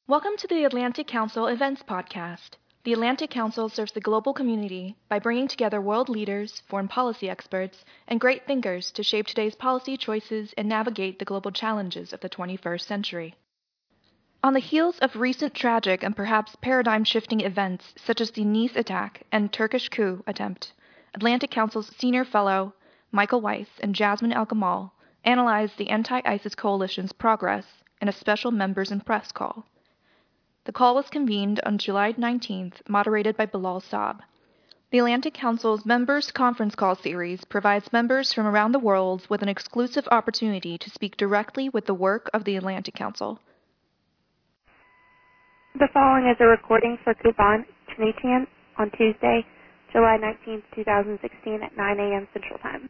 Welcome to the Atlantic Council Events Podcast. The Atlantic Council serves the global community by bringing together world leaders, foreign policy experts, and great thinkers to shape today's policy choices and navigate the global challenges of the 21st century. On the heels of recent tragic and perhaps paradigm-shifting events such as the Nice attack and Turkish coup attempt, Atlantic Council's senior fellow, Michael Weiss and Jasmine El-Gamal, analyzed the anti-ISIS coalition's progress in a special members and press call. The call was convened on July 19th, moderated by Bilal Saab. The Atlantic Council's Members Conference Call series provides members from around the world with an exclusive opportunity to speak directly with the work of the Atlantic Council. The following is a recording for Kuban Tunisian on Tuesday, July 19th, 2016 at 9 a.m. Central Time.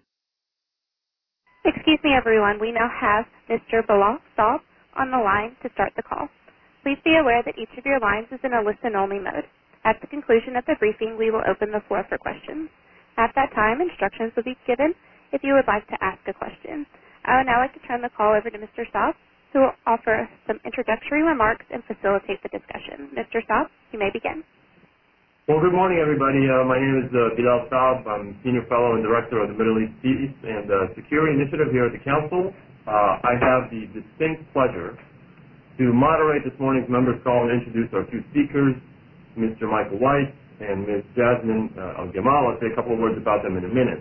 Excuse me, everyone. We now have Mr. Bilal Saab on the line to start the call. Please be aware that each of your lines is in a listen-only mode. At the conclusion of the briefing, we will open the floor for questions. At that time, instructions will be given if you would like to ask a question. I would now like to turn the call over to Mr. Saab, who will offer some introductory remarks and facilitate the discussion. Mr. Saab, you may begin. Well, good morning, everybody. My name is Bilal Saab. I'm Senior Fellow and Director of the Middle East Peace and Security Initiative here at the Council. I have the distinct pleasure to moderate this morning's members' call and introduce our two speakers, Mr. Michael Weiss and Ms. Jasmine El-Gamal. I'll say a couple of words about them in a minute.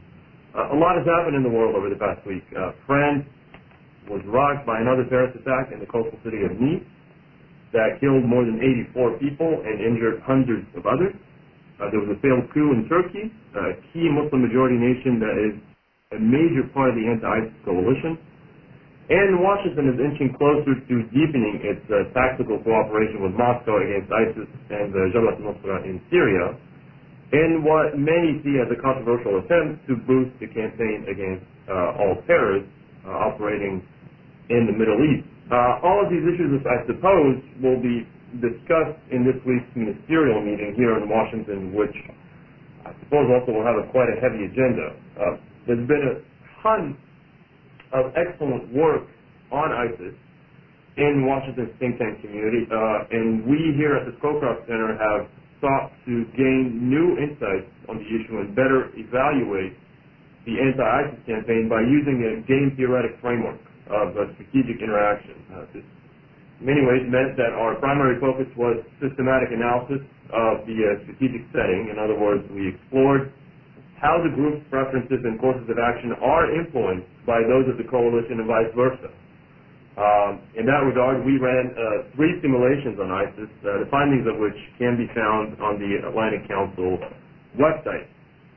A lot has happened in the world over the past week. France was rocked by another terrorist attack in the coastal city of Nice that killed more than 84 people and injured hundreds of others. There was a failed coup in Turkey, a key Muslim-majority nation that is a major part of the anti-ISIS coalition. And Washington is inching closer to deepening its tactical cooperation with Moscow against ISIS and Jabhat al-Nusra in Syria, in what many see as a controversial attempt to boost the campaign against all terrorists operating in the Middle East. All of these issues, I suppose, will be discussed in this week's ministerial meeting here in Washington, which I suppose also will have quite a heavy agenda. There's been a ton of excellent work on ISIS in Washington's think tank community, and we here at the Scowcroft Center have sought to gain new insights on the issue and better evaluate the anti-ISIS campaign by using a game-theoretic framework of strategic interaction. This, in many ways, meant that our primary focus was systematic analysis of the strategic setting. In other words, we explored how the group's preferences and courses of action are influenced by those of the coalition and vice versa. In that regard, we ran 3 simulations on ISIS, the findings of which can be found on the Atlantic Council website.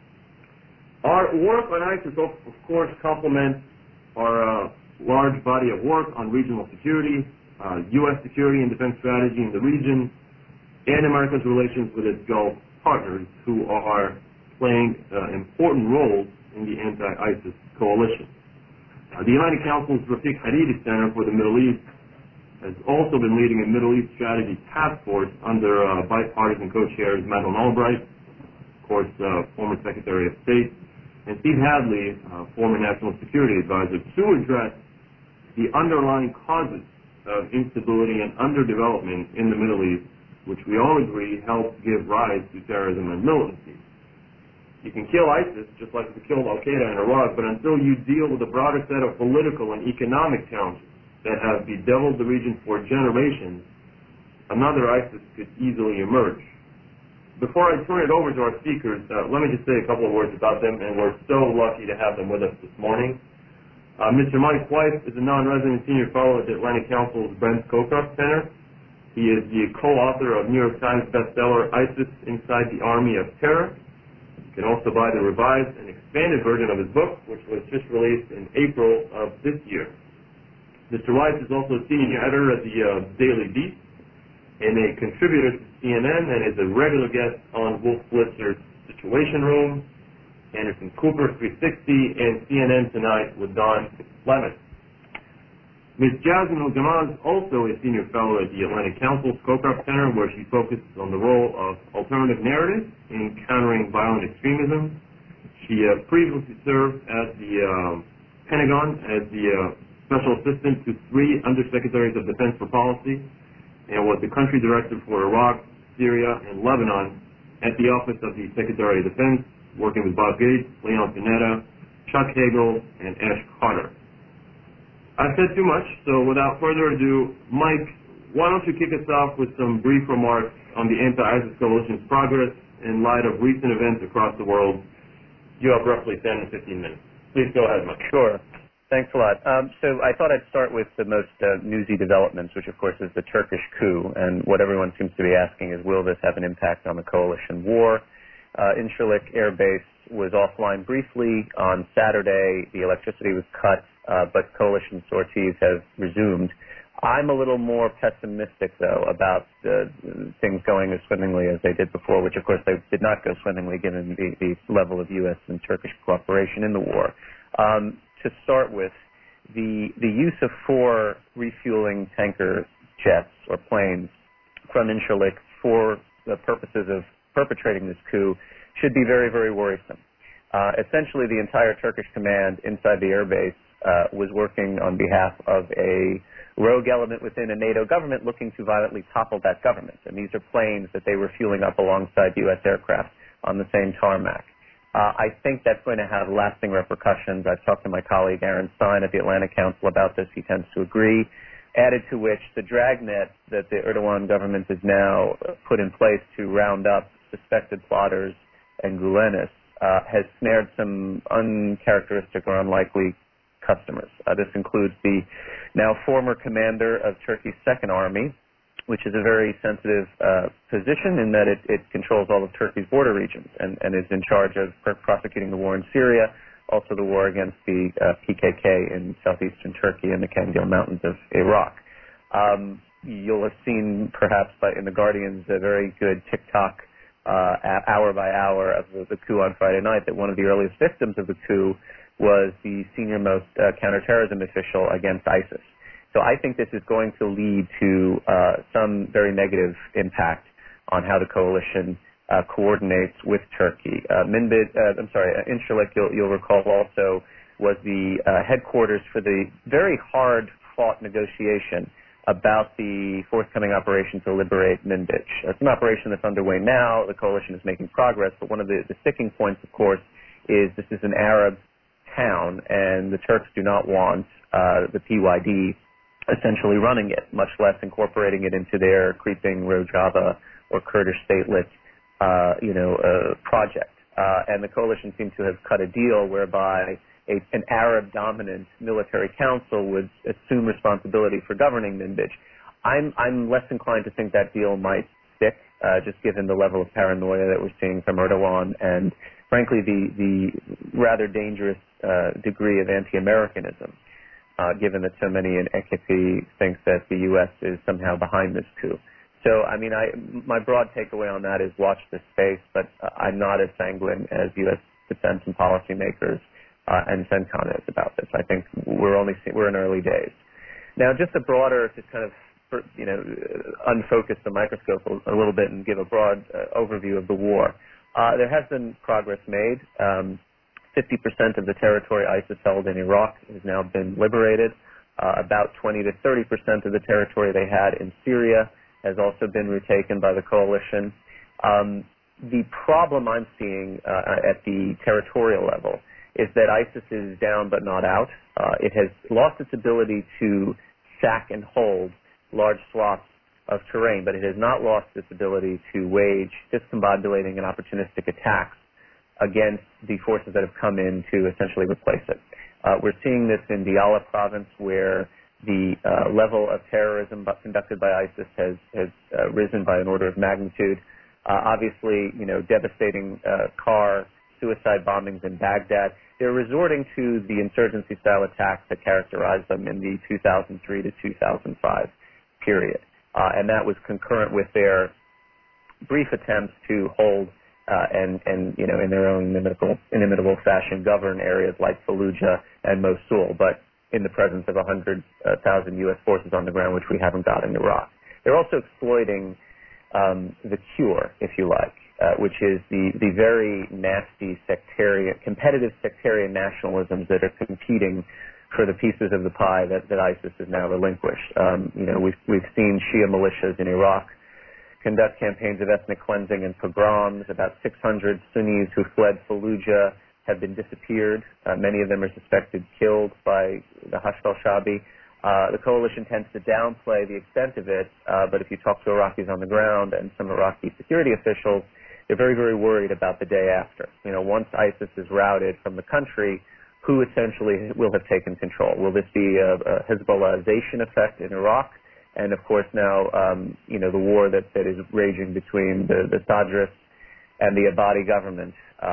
Our work on ISIS, of course, complements our large body of work on regional security, U.S. security and defense strategy in the region, and America's relations with its Gulf partners, who are playing important roles in the anti-ISIS coalition. The Atlantic Council's Rafiq Hariri Center for the Middle East has also been leading a Middle East strategy task force under bipartisan co-chairs Madeleine Albright, of course, former Secretary of State, and Steve Hadley, former National Security Advisor, to address the underlying causes of instability and underdevelopment in the Middle East, which we all agree helps give rise to terrorism and militancy. You can kill ISIS just like you killed Al-Qaeda in Iraq, but until you deal with a broader set of political and economic challenges that have bedeviled the region for generations, another ISIS could easily emerge. Before I turn it over to our speakers, let me just say a couple of words about them, and we're so lucky to have them with us this morning. Mr. Mike Weiss is a non-resident senior fellow at the Atlantic Council's Brent Scowcroft Center. He is the co-author of New York Times bestseller ISIS Inside the Army of Terror. You can also buy the revised and expanded version of his book, which was just released in April of this year. Mr. Weiss is also a senior editor at the Daily Beast and a contributor to CNN, and is a regular guest on Wolf Blitzer's Situation Room, Anderson Cooper 360, and CNN Tonight with Don Lemon. Ms. Jasmine El-Gamal is also a senior fellow at the Atlantic Council Scowcroft Center, where she focuses on the role of alternative narratives in countering violent extremism. She previously served at the Pentagon as the special assistant to 3 undersecretaries of defense for policy, and was the country director for Iraq, Syria, and Lebanon at the Office of the Secretary of Defense, working with Bob Gates, Leon Panetta, Chuck Hagel, and Ash Carter. I've said too much, so without further ado, Mike, why don't you kick us off with some brief remarks on the Anti-ISIS Coalition's progress in light of recent events across the world? You have roughly 10 to 15 minutes. Please go ahead, Mike. Sure. Thanks a lot. So I thought I'd start with the most newsy developments, which of course is the Turkish coup. And what everyone seems to be asking is, will this have an impact on the coalition war? Incirlik Air Base was offline briefly on Saturday. The electricity was cut, but coalition sorties have resumed. I'm a little more pessimistic, though, about things going as swimmingly as they did before, which, of course, they did not go swimmingly given the level of U.S. and Turkish cooperation in the war. To start with, the use of 4 refueling tanker jets or planes from Incirlik for the purposes of perpetrating this coup should be very, very worrisome. Essentially, the entire Turkish command inside the airbase was working on behalf of a rogue element within a NATO government looking to violently topple that government. And these are planes that they were fueling up alongside U.S. aircraft on the same tarmac. I think that's going to have lasting repercussions. I've talked to my colleague Aaron Stein at the Atlantic Council about this. He tends to agree. Added to which, the dragnet that the Erdogan government has now put in place to round up suspected plotters and Gulenists has snared some uncharacteristic or unlikely customers. This includes the now former commander of Turkey's Second Army, which is a very sensitive position in that it controls all of Turkey's border regions and is in charge of prosecuting the war in Syria, also the war against the PKK in southeastern Turkey and the Kandil Mountains of Iraq. You'll have seen, perhaps in The Guardian's a very good TikTok hour by hour of the coup on Friday night, that one of the earliest victims of the coup was the senior-most counterterrorism official against ISIS. So I think this is going to lead to some very negative impact on how the coalition coordinates with Turkey. Incirlik, you'll recall also, was the headquarters for the very hard-fought negotiation about the forthcoming operation to liberate Minbic. It's an operation that's underway now. The coalition is making progress, but one of the sticking points, of course, is this is an Arab town, and the Turks do not want the PYD essentially running it, much less incorporating it into their creeping Rojava or Kurdish statelet, project. And the coalition seemed to have cut a deal whereby an Arab-dominant military council would assume responsibility for governing Minbic. I'm less inclined to think that deal might stick, just given the level of paranoia that we're seeing from Erdogan and, frankly, the rather dangerous degree of anti-Americanism. Given that so many in AKP think that the U.S. is somehow behind this coup. So, my broad takeaway on that is watch this space, but I'm not as sanguine as U.S. defense and policymakers and CENTCOM is about this. I think we're in early days. Now, just a broader, just kind of, unfocus the microscope a little bit and give a broad overview of the war. There has been progress made. 50% of the territory ISIS held in Iraq has now been liberated. About 20 to 30% of the territory they had in Syria has also been retaken by the coalition. The problem I'm seeing at the territorial level is that ISIS is down but not out. It has lost its ability to sack and hold large swaths of terrain, but it has not lost its ability to wage discombobulating and opportunistic attacks against the forces that have come in to essentially replace it. We're seeing this in Diyala province, where the level of terrorism conducted by ISIS has risen by an order of magnitude. Obviously, devastating car suicide bombings in Baghdad. They're resorting to the insurgency-style attacks that characterized them in the 2003 to 2005 period. And that was concurrent with their brief attempts to hold and in their own inimitable fashion govern areas like Fallujah and Mosul, but in the presence of 100,000 U.S. forces on the ground, which we haven't got in Iraq. They're also exploiting the cure, if you like, which is the very nasty competitive sectarian nationalisms that are competing for the pieces of the pie that ISIS has now relinquished. We've seen Shia militias in Iraq conduct campaigns of ethnic cleansing and pogroms. About 600 Sunnis who fled Fallujah have been disappeared. Many of them are suspected killed by the Hashd al-Shaabi. The coalition tends to downplay the extent of it, but if you talk to Iraqis on the ground and some Iraqi security officials, they're very, very worried about the day after. Once ISIS is routed from the country, who essentially will have taken control? Will this be a Hezbollahization effect in Iraq? And of course now, the war that is raging between the Sadrists and the Abadi government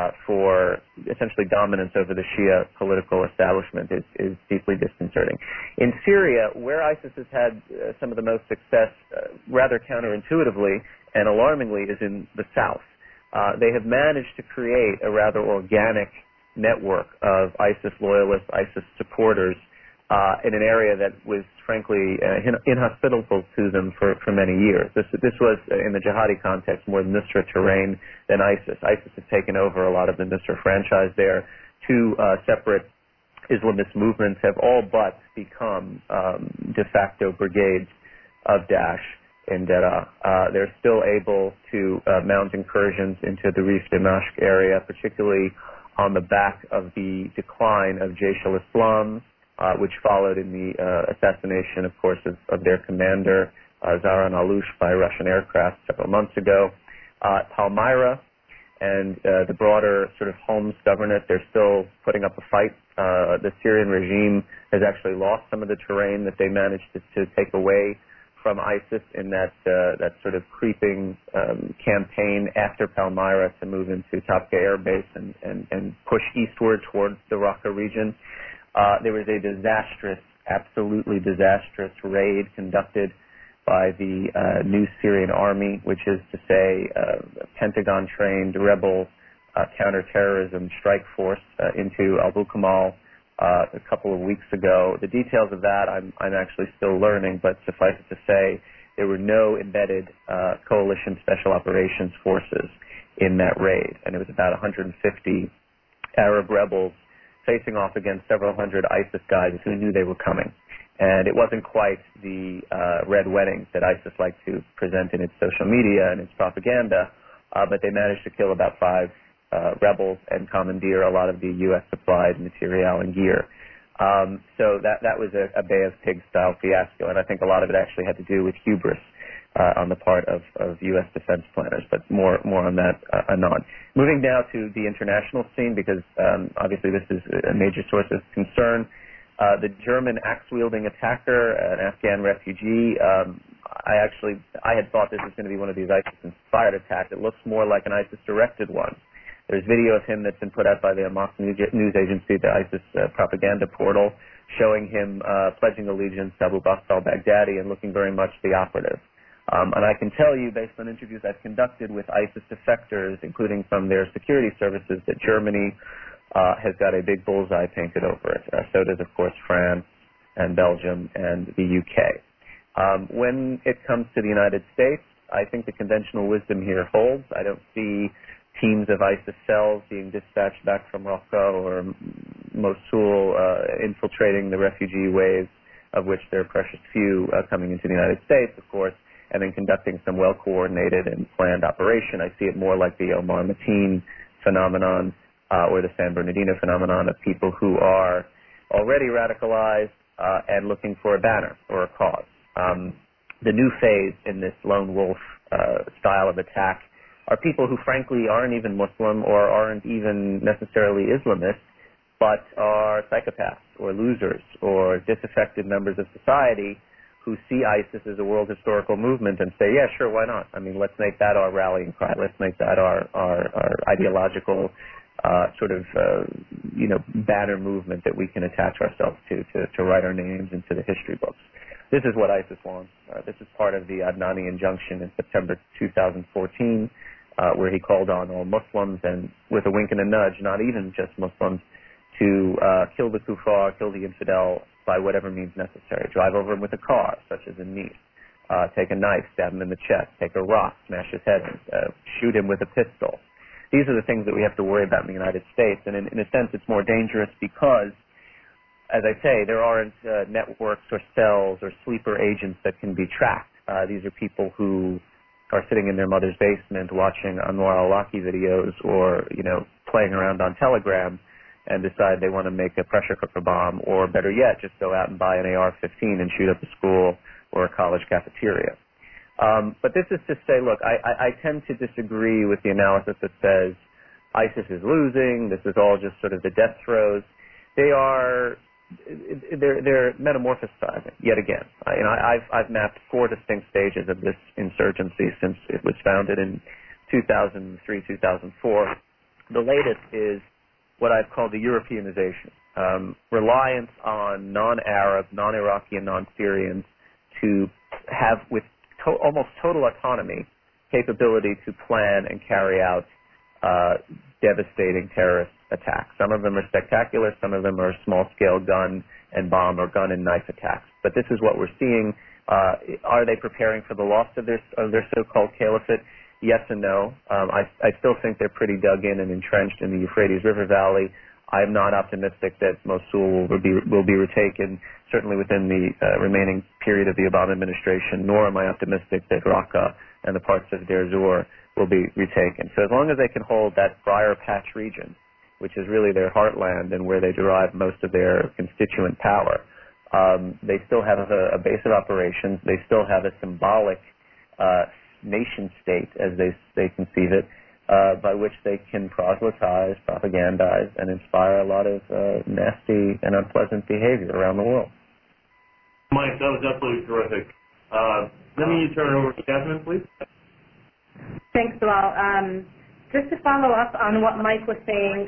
for essentially dominance over the Shia political establishment is deeply disconcerting. In Syria, where ISIS has had some of the most success, rather counterintuitively and alarmingly, is in the south. They have managed to create a rather organic network of ISIS loyalists, ISIS supporters, in an area that was frankly inhospitable to them for many years. This was, in the jihadi context, more Nusra terrain than ISIS. ISIS has taken over a lot of the Nusra franchise there. Two separate Islamist movements have all but become de facto brigades of Daesh in Deraa. They're still able to mount incursions into the Rif Dimashq area, particularly on the back of the decline of Jaish al-Islam, which followed in the assassination, of course, of their commander, Zaran Aloush, by Russian aircraft several months ago. Palmyra and the broader sort of Homs governorate, they're still putting up a fight. The Syrian regime has actually lost some of the terrain that they managed to take away from ISIS in that sort of creeping campaign after Palmyra to move into Tapka Air Base and push eastward towards the Raqqa region. There was a disastrous, absolutely disastrous raid conducted by the new Syrian army, which is to say Pentagon-trained rebel counterterrorism strike force into Abu Kamal a couple of weeks ago. The details of that I'm actually still learning, but suffice it to say there were no embedded coalition special operations forces in that raid, and it was about 150 Arab rebels facing off against several hundred ISIS guys who knew they were coming. And it wasn't quite the red wedding that ISIS liked to present in its social media and its propaganda, but they managed to kill about 5 rebels and commandeer a lot of the U.S.-supplied material and gear. So that was a Bay of Pigs-style fiasco, and I think a lot of it actually had to do with hubris on the part of U.S. defense planners, but more on that anon. Moving now to the international scene, because obviously this is a major source of concern. The German axe-wielding attacker, an Afghan refugee, I had thought this was going to be one of these ISIS-inspired attacks. It looks more like an ISIS-directed one. There's video of him that's been put out by the Hamas news agency, the ISIS propaganda portal, showing him pledging allegiance to Abu Bakr al-Baghdadi and looking very much the operative. And I can tell you, based on interviews I've conducted with ISIS defectors, including from their security services, that Germany has got a big bullseye painted over it. So does, of course, France and Belgium and the UK. When it comes to the United States, I think the conventional wisdom here holds. I don't see teams of ISIS cells being dispatched back from Raqqa or Mosul infiltrating the refugee waves, of which there are precious few coming into the United States, of course, and then conducting some well-coordinated and planned operation. I see it more like the Omar Mateen phenomenon or the San Bernardino phenomenon of people who are already radicalized and looking for a banner or a cause. The new phase in this lone wolf style of attack are people who frankly aren't even Muslim or aren't even necessarily Islamist, but are psychopaths or losers or disaffected members of society who see ISIS as a world historical movement and say, yeah, sure, why not? I mean, let's make that our rallying cry. Let's make that our ideological banner movement that we can attach ourselves to write our names into the history books. This is what ISIS wants. This is part of the Adnani injunction in September 2014, where he called on all Muslims and with a wink and a nudge, not even just Muslims, to kill the kuffar, kill the infidel by whatever means necessary. Drive over him with a car, such as in Nice. Take a knife, stab him in the chest. Take a rock, smash his head in. Shoot him with a pistol. These are the things that we have to worry about in the United States. And in a sense, it's more dangerous because as I say, there aren't networks or cells or sleeper agents that can be tracked. These are people who are sitting in their mother's basement watching Anwar al-Awlaki videos or, playing around on Telegram and decide they want to make a pressure cooker bomb, or better yet, just go out and buy an AR-15 and shoot up a school or a college cafeteria. But this is to say, look, I tend to disagree with the analysis that says ISIS is losing, this is all just sort of the death throes. They're metamorphosizing yet again. I've mapped 4 distinct stages of this insurgency since it was founded in 2003, 2004. The latest is what I've called the Europeanization, reliance on non-Arab, non-Iraqi, and non-Syrians to have, with almost total autonomy, capability to plan and carry out devastating terrorist attacks. Some of them are spectacular, some of them are small-scale gun and bomb or gun and knife attacks. But this is what we're seeing. Are they preparing for the loss of their so-called caliphate? Yes and no. I still think they're pretty dug in and entrenched in the Euphrates River Valley. I'm not optimistic that Mosul will be retaken, certainly within the remaining period of the Obama administration, nor am I optimistic that Raqqa and the parts of Deir Zur will be retaken. So as long as they can hold that Briar Patch region, which is really their heartland and where they derive most of their constituent power, they still have a base of operations. They still have a symbolic nation state, as they conceive it, by which they can proselytize, propagandize, and inspire a lot of nasty and unpleasant behavior around the world. Mike, that was absolutely terrific. Let me turn it over to Jasmine, please. Thanks, Bilal. Just to follow up on what Mike was saying,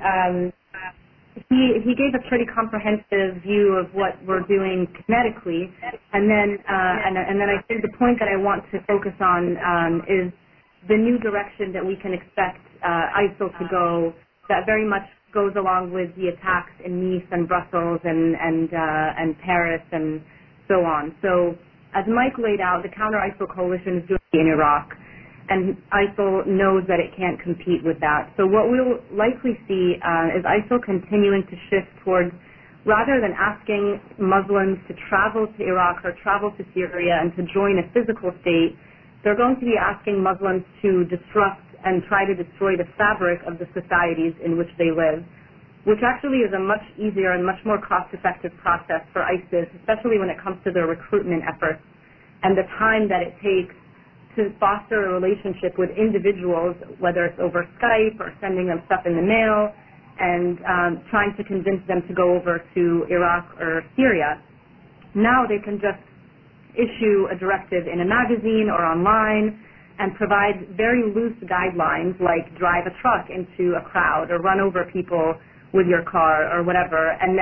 he gave a pretty comprehensive view of what we're doing kinetically, and then I think the point that I want to focus on is the new direction that we can expect ISIL to go, that very much goes along with the attacks in Nice and Brussels and Paris and so on. So as Mike laid out, the counter-ISIL coalition is doing in Iraq, and ISIL knows that it can't compete with that. So what we'll likely see is ISIL continuing to shift towards, rather than asking Muslims to travel to Iraq or travel to Syria and to join a physical state, they're going to be asking Muslims to disrupt and try to destroy the fabric of the societies in which they live, which actually is a much easier and much more cost-effective process for ISIS, especially when it comes to their recruitment efforts and the time that it takes to foster a relationship with individuals, whether it's over Skype or sending them stuff in the mail, and trying to convince them to go over to Iraq or Syria. Now they can just issue a directive in a magazine or online and provide very loose guidelines like drive a truck into a crowd or run over people with your car or whatever, and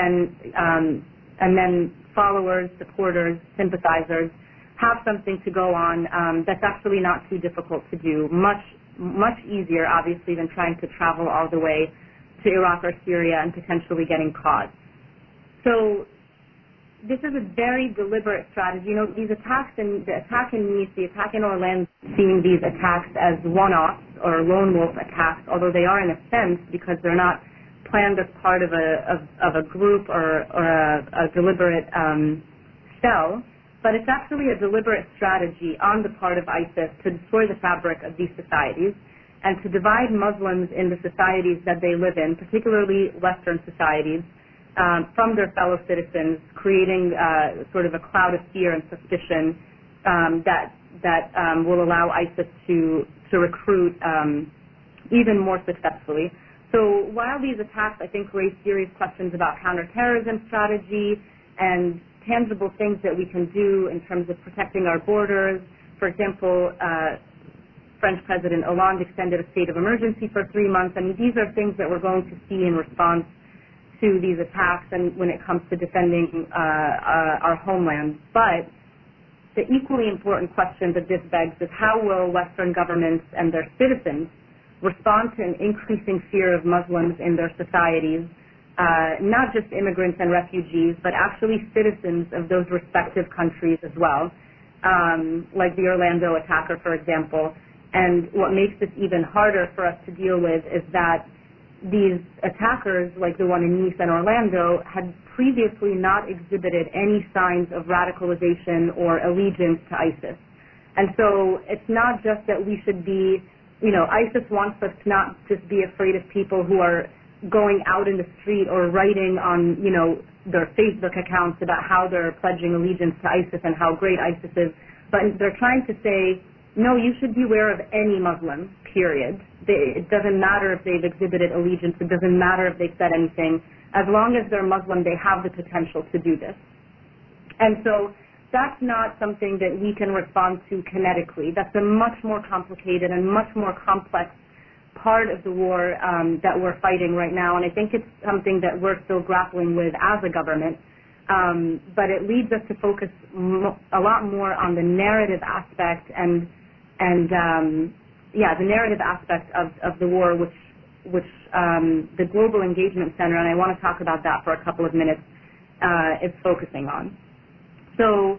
then followers, supporters, sympathizers have something to go on that's actually not too difficult to do. Much easier, obviously, than trying to travel all the way to Iraq or Syria and potentially getting caught. So this is a very deliberate strategy. These attacks, the attack in Nice, the attack in Orlando, seeing these attacks as one-offs or lone wolf attacks, although they are in a sense because they're not planned as part of a group or a deliberate cell. But it's actually a deliberate strategy on the part of ISIS to destroy the fabric of these societies and to divide Muslims in the societies that they live in, particularly Western societies, from their fellow citizens, creating sort of a cloud of fear and suspicion that will allow ISIS to recruit even more successfully. So while these attacks, I think, raise serious questions about counterterrorism strategy and tangible things that we can do in terms of protecting our borders. For example, French President Hollande extended a state of emergency for 3 months. I mean, these are things that we're going to see in response to these attacks and when it comes to defending our homeland. But the equally important question that this begs is how will Western governments and their citizens respond to an increasing fear of Muslims in their societies, not just immigrants and refugees, but actually citizens of those respective countries as well, like the Orlando attacker, for example. And what makes this even harder for us to deal with is that these attackers, like the one in Nice and Orlando, had previously not exhibited any signs of radicalization or allegiance to ISIS. And so it's not just that we should be, ISIS wants us to not just be afraid of people who are going out in the street or writing on, their Facebook accounts about how they're pledging allegiance to ISIS and how great ISIS is, but they're trying to say, no, you should beware of any Muslim, period. It doesn't matter if they've exhibited allegiance. It doesn't matter if they've said anything. As long as they're Muslim, they have the potential to do this. And so that's not something that we can respond to kinetically. That's a much more complicated and much more complex part of the war that we're fighting right now. And I think it's something that we're still grappling with as a government. But it leads us to focus a lot more on the narrative aspect and the narrative aspect of the war, which the Global Engagement Center, and I want to talk about that for a couple of minutes, is focusing on. So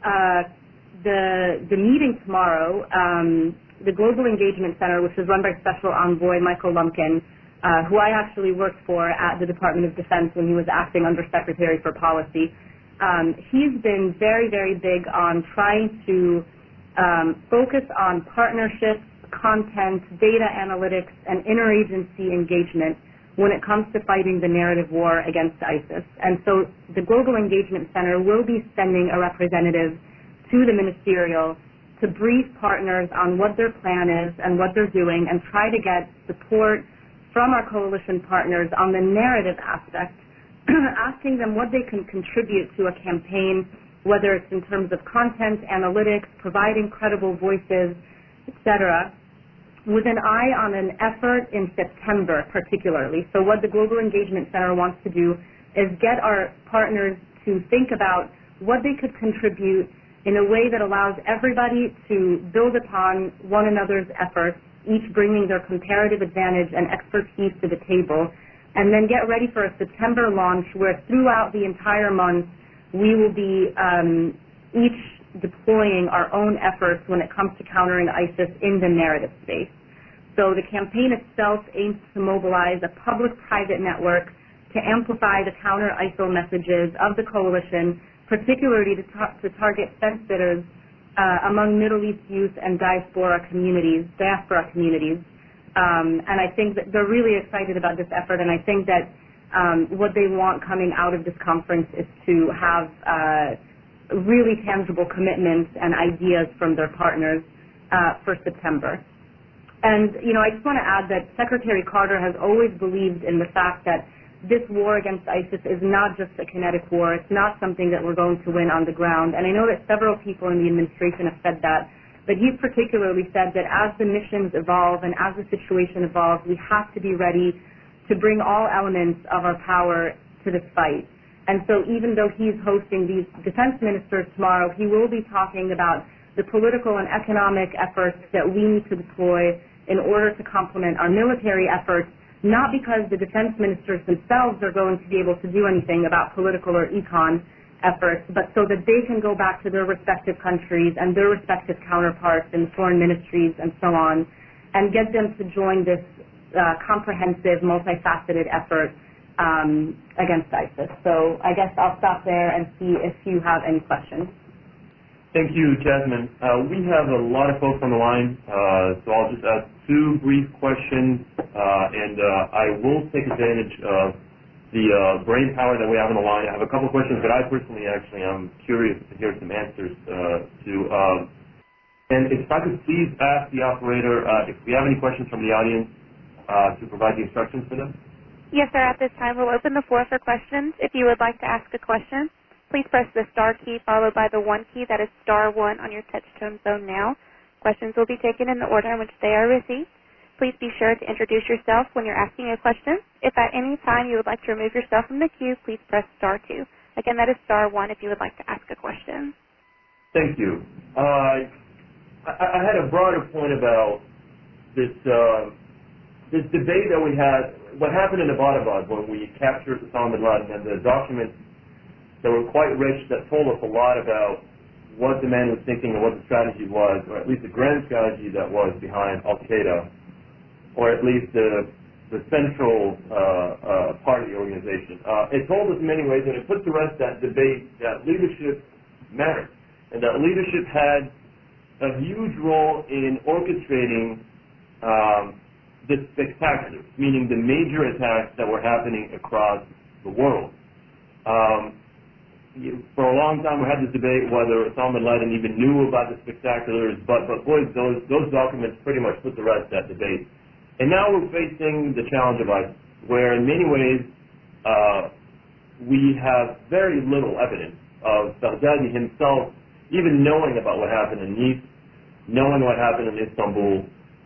the meeting tomorrow, the Global Engagement Center, which is run by Special Envoy Michael Lumpkin, who I actually worked for at the Department of Defense when he was acting Undersecretary for Policy, he's been very, very big on trying to focus on partnerships, content, data analytics, and interagency engagement when it comes to fighting the narrative war against ISIS. And so the Global Engagement Center will be sending a representative to the ministerial to brief partners on what their plan is and what they're doing and try to get support from our coalition partners on the narrative aspect, asking them what they can contribute to a campaign, whether it's in terms of content, analytics, providing credible voices, etc., with an eye on an effort in September particularly. So what the Global Engagement Center wants to do is get our partners to think about what they could contribute in a way that allows everybody to build upon one another's efforts, each bringing their comparative advantage and expertise to the table, and then get ready for a September launch where throughout the entire month we will be each deploying our own efforts when it comes to countering ISIS in the narrative space. So the campaign itself aims to mobilize a public-private network to amplify the counter-ISIL messages of the coalition, particularly to target fence-sitters among Middle East youth and diaspora communities. And I think that they're really excited about this effort, and I think that what they want coming out of this conference is to have really tangible commitments and ideas from their partners for September. And, I just want to add that Secretary Carter has always believed in the fact that this war against ISIS is not just a kinetic war. It's not something that we're going to win on the ground. And I know that several people in the administration have said that, but he's particularly said that as the missions evolve and as the situation evolves, we have to be ready to bring all elements of our power to this fight. And so even though he's hosting these defense ministers tomorrow, he will be talking about the political and economic efforts that we need to deploy in order to complement our military efforts, not because the defense ministers themselves are going to be able to do anything about political or econ efforts, but so that they can go back to their respective countries and their respective counterparts in foreign ministries and so on, and get them to join this comprehensive, multifaceted effort against ISIS. So I guess I'll stop there and see if you have any questions. Thank you, Jasmine. We have a lot of folks on the line, so I'll just ask two brief questions, and I will take advantage of the brain power that we have on the line. I have a couple of questions that I personally actually am curious to hear some answers to. And if I could please ask the operator if we have any questions from the audience to provide the instructions for them. Yes, sir. At this time, we'll open the floor for questions. If you would like to ask a question, please press the star key followed by the 1 key. That is star 1 on your touch-tone phone now. Questions will be taken in the order in which they are received. Please be sure to introduce yourself when you're asking a question. If at any time you would like to remove yourself from the queue, please press star 2. Again, that is star 1 if you would like to ask a question. Thank you. I had a broader point about this debate that we had, what happened in Abbottabad when we captured Osama bin Laden, and the documents that were quite rich that told us a lot about what the man was thinking and what the strategy was, or at least the grand strategy that was behind Al-Qaeda, or at least the the central part of the organization. It told us in many ways, and it put to rest that debate, that leadership mattered, and that leadership had a huge role in orchestrating the spectaculars, meaning the major attacks that were happening across the world. For a long time, we had this debate whether Osama bin Laden even knew about the spectaculars, but boy, those documents pretty much put to rest that debate. And now we're facing the challenge of ISIS, where in many ways we have very little evidence of Baghdadi himself even knowing about what happened in Nice, knowing what happened in Istanbul.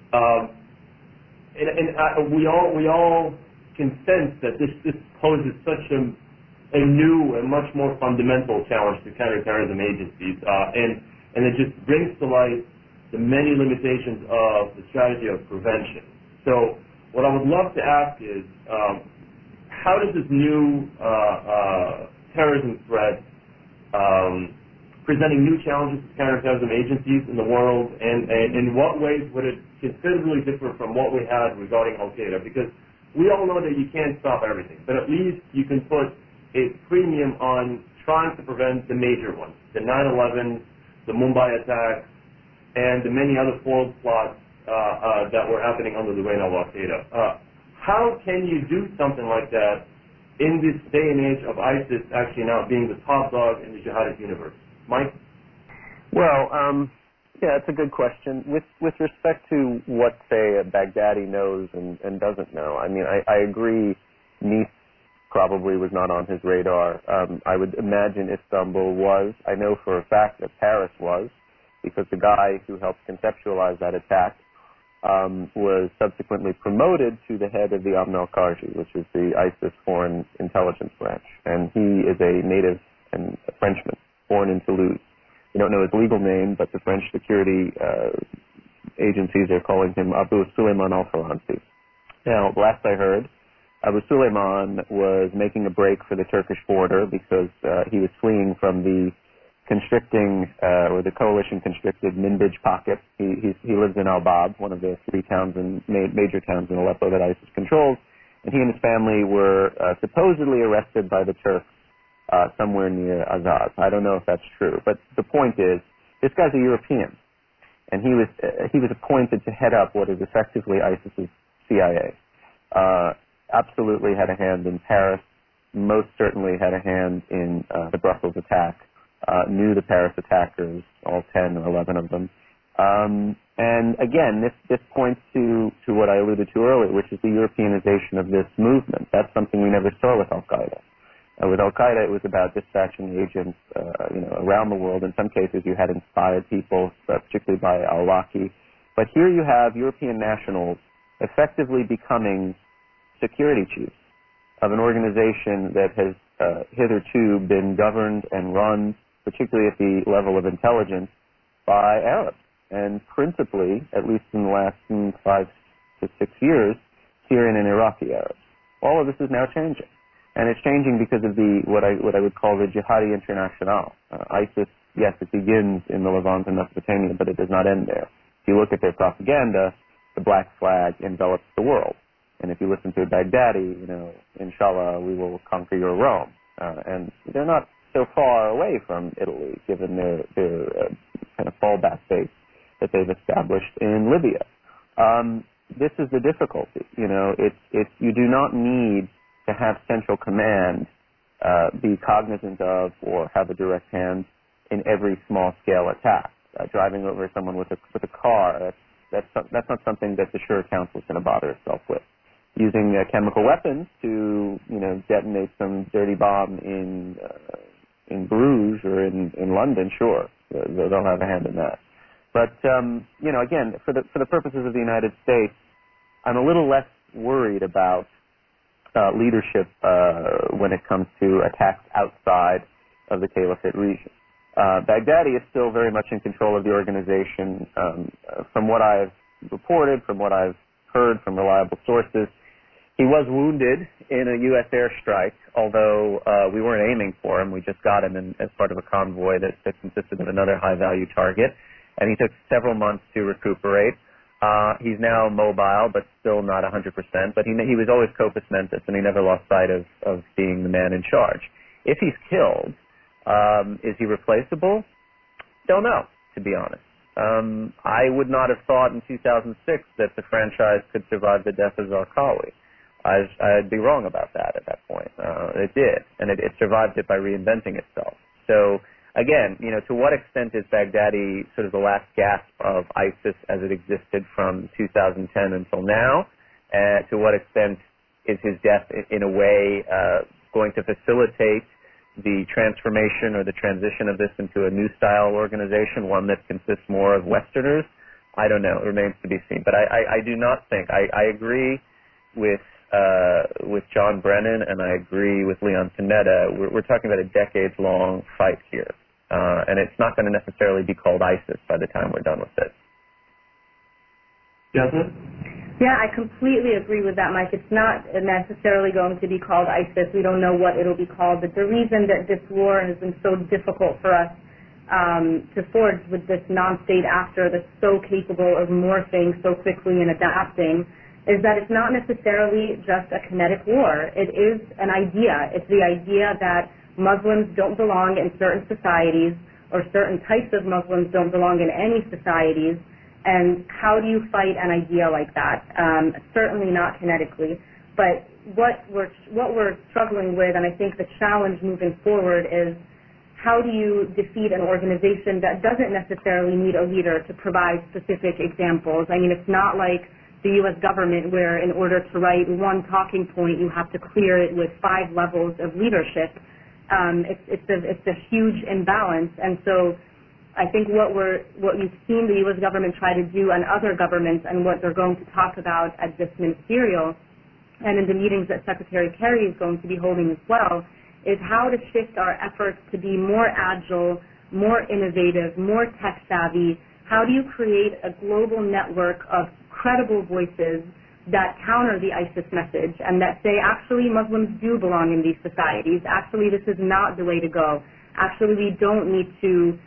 We all can sense that this poses such a new and much more fundamental challenge to counterterrorism agencies, and it just brings to light the many limitations of the strategy of prevention. So what I would love to ask is, how does this new terrorism threat presenting new challenges to counterterrorism agencies in the world, and in what ways would it considerably differ from what we had regarding Al-Qaeda? Because we all know that you can't stop everything, but at least you can put a premium on trying to prevent the major ones, the 9/11, the Mumbai attacks, and the many other foiled plots that were happening under the reign of Al-Qaeda. How can you do something like that in this day and age of ISIS actually now being the top dog in the jihadist universe? Mike? Well, yeah, it's a good question. With respect to what, say, Baghdadi knows and doesn't know, I mean, I agree Nice probably was not on his radar. I would imagine Istanbul was. I know for a fact that Paris was, because the guy who helped conceptualize that attack was subsequently promoted to the head of the Amn al-Karji, which is the ISIS foreign intelligence branch. And he is a native and a Frenchman, born in Toulouse. We don't know his legal name, but the French security agencies are calling him Abu Suleiman al-Faransi. Now, last I heard, Abu Suleiman was making a break for the Turkish border because he was fleeing from the constricting, or the coalition-constricted Minbij pocket. He lives in Al-Bab, one of the three towns major towns in Aleppo that ISIS controls, and he and his family were supposedly arrested by the Turks somewhere near Azaz. I don't know if that's true, but the point is, this guy's a European, and he was appointed to head up what is effectively ISIS's CIA. Absolutely had a hand in Paris, most certainly had a hand in the Brussels attack, knew the Paris attackers, all 10 or 11 of them. And again, this points to what I alluded to earlier, which is the Europeanization of this movement. That's something we never saw with Al-Qaeda. With Al-Qaeda, it was about dispatching agents around the world. In some cases, you had inspired people, particularly by al-Awlaki. But here you have European nationals effectively becoming security chiefs of an organization that has hitherto been governed and run, particularly at the level of intelligence, by Arabs. And principally, at least in the last 5 to 6 years, Syrian and Iraqi Arabs. All of this is now changing. And it's changing because of what I would call the Jihadi International. ISIS, yes, it begins in the Levant and Mesopotamia, but it does not end there. If you look at their propaganda, the black flag envelops the world. And if you listen to Baghdadi, inshallah, we will conquer your Rome. And they're not so far away from Italy, given their kind of fallback base that they've established in Libya. This is the difficulty. It's you do not need to have central command be cognizant of or have a direct hand in every small-scale attack. Driving over someone with a car, that's not something that the Sure Council is going to bother itself with. Using chemical weapons to detonate some dirty bomb in Bruges or in London, sure, they'll have a hand in that. But again, for the purposes of the United States, I'm a little less worried about leadership when it comes to attacks outside of the Caliphate region. Baghdadi is still very much in control of the organization. From what I've reported, from what I've heard from reliable sources, he was wounded in a U.S. airstrike, although we weren't aiming for him. We just got him as part of a convoy that consisted of another high-value target, and he took several months to recuperate. He's now mobile, but still not 100%. But he was always Copus Mentis, and he never lost sight of being the man in charge. If he's killed, is he replaceable? Don't know, to be honest. I would not have thought in 2006 that the franchise could survive the death of Zarqawi. I'd be wrong about that at that point. It did, and it survived it by reinventing itself. So, again, to what extent is Baghdadi sort of the last gasp of ISIS as it existed from 2010 until now? To what extent is his death, in a way, going to facilitate the transformation or the transition of this into a new style organization, one that consists more of Westerners? I don't know. It remains to be seen. But I do not think. I agree with John Brennan, and I agree with Leon Panetta. We're talking about a decades-long fight here. And it's not going to necessarily be called ISIS by the time we're done with it. Jasmine? Yeah, I completely agree with that, Mike. It's not necessarily going to be called ISIS. We don't know what it'll be called. But the reason that this war has been so difficult for us to forge with this non-state actor that's so capable of morphing so quickly and adapting is that it's not necessarily just a kinetic war. It is an idea. It's the idea that Muslims don't belong in certain societies, or certain types of Muslims don't belong in any societies. And how do you fight an idea like that? Certainly not kinetically. But what we're struggling with, and I think the challenge moving forward, is how do you defeat an organization that doesn't necessarily need a leader to provide specific examples? I mean, it's not like the U.S. government where in order to write one talking point, you have to clear it with 5 levels of leadership. It's a huge imbalance. And so I think what you've seen the U.S. government try to do and other governments, and what they're going to talk about at this ministerial and in the meetings that Secretary Kerry is going to be holding as well, is how to shift our efforts to be more agile, more innovative, more tech-savvy. How do you create a global network of credible voices that counter the ISIS message and that say, actually, Muslims do belong in these societies. Actually, this is not the way to go. Actually, we don't need to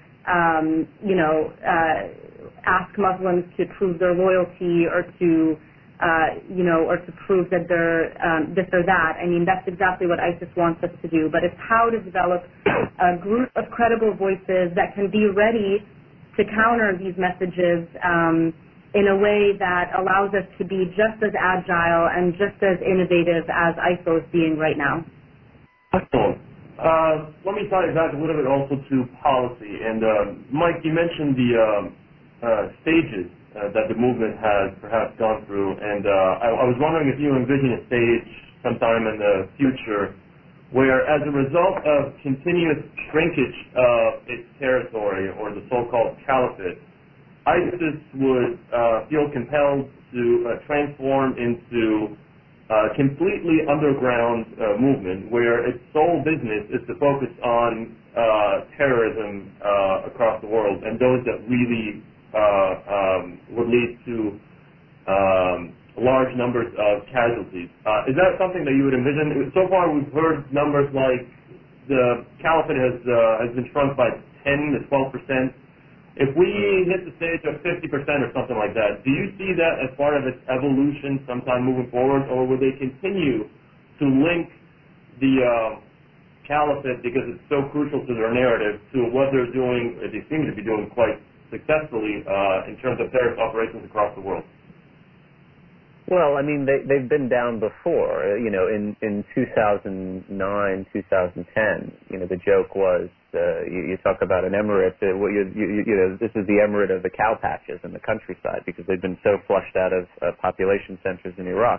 ask Muslims to prove their loyalty or to prove that they're this or that. I mean, that's exactly what ISIS wants us to do. But it's how to develop a group of credible voices that can be ready to counter these messages in a way that allows us to be just as agile and just as innovative as ISIL is being right now. Excellent. Let me tie it back a little bit also to policy. And Mike, you mentioned the stages that the movement has perhaps gone through. And I was wondering if you envision a stage sometime in the future where, as a result of continuous shrinkage of its territory, or the so-called caliphate, ISIS would feel compelled to transform into completely underground movement where its sole business is to focus on terrorism across the world, and those that really would lead to large numbers of casualties. Is that something that you would envision? So far we've heard numbers like the caliphate has been shrunk by 10 to 12%. If we hit the stage of 50% or something like that, do you see that as part of its evolution sometime moving forward, or will they continue to link the caliphate, because it's so crucial to their narrative, to what they're doing, they seem to be doing quite successfully in terms of terrorist operations across the world? Well, I mean, they've been down before. In 2009, 2010, the joke was, you talk about an emirate, this is the emirate of the cow patches in the countryside, because they've been so flushed out of population centers in Iraq.